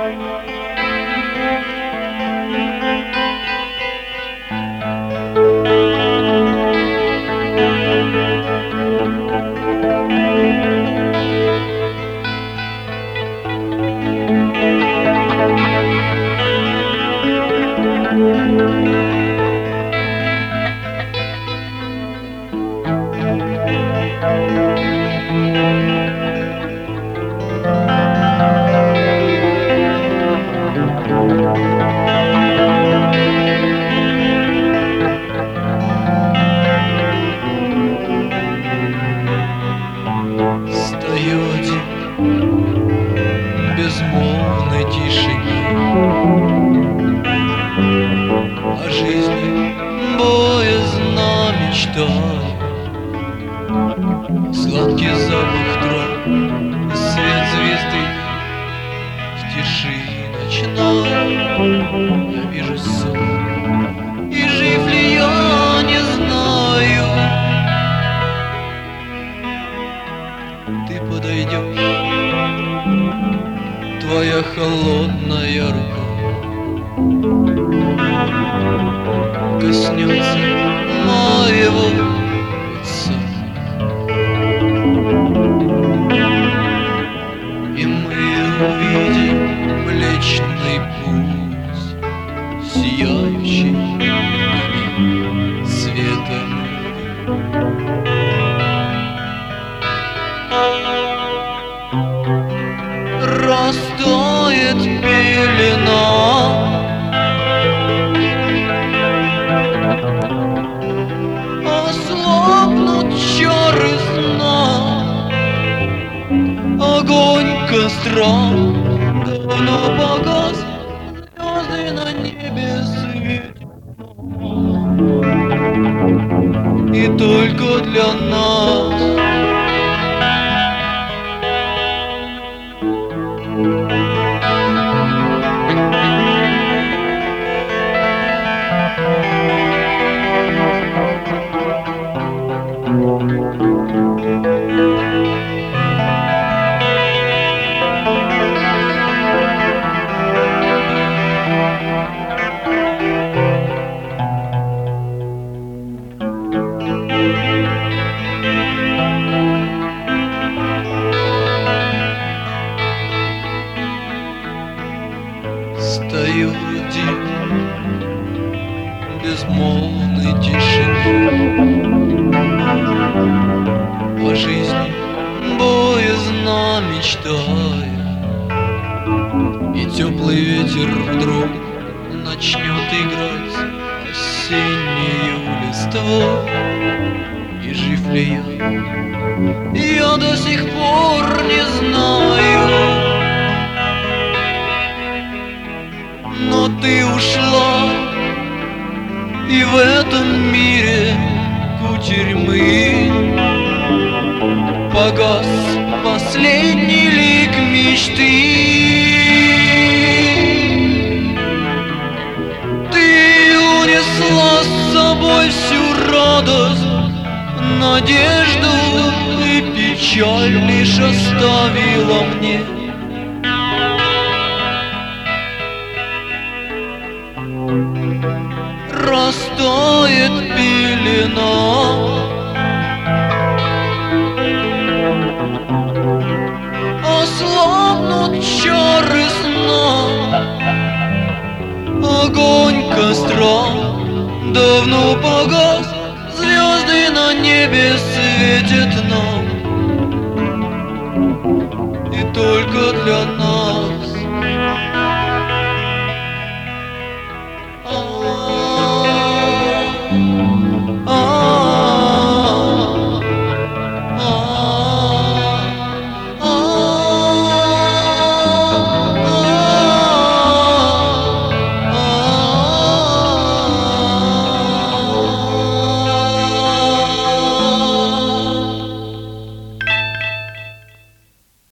Стою один в безмолвной тишине, о жизни боязно мечтаю. Сладкий запах трав, свет звезды в тиши ночной. Я вижу сон, и жив ли я, не знаю. Ты подойдешь, твоя холодная рука коснется моего лица, и мы увидим Млечный Путь, сияющий светом. Растает пелена, ослабнут чары сна, огонь костра давно погас, звезды на небе светят, и только для нас. Стою один в безмолвной тишине, о жизни боязно мечтая, и теплый ветер вдруг начнет играть осеннею листвой. И жив ли я до сих пор не знаю. Но ты ушла, и в этом мире кутерьмы погас последний лик мечты. Ты унесла с собой всю радость, надежду, и печаль лишь оставила мне. Растает пелена, ослабнут чары сна, огонь костра давно погас, звезды на небе светят нам, и только для нас.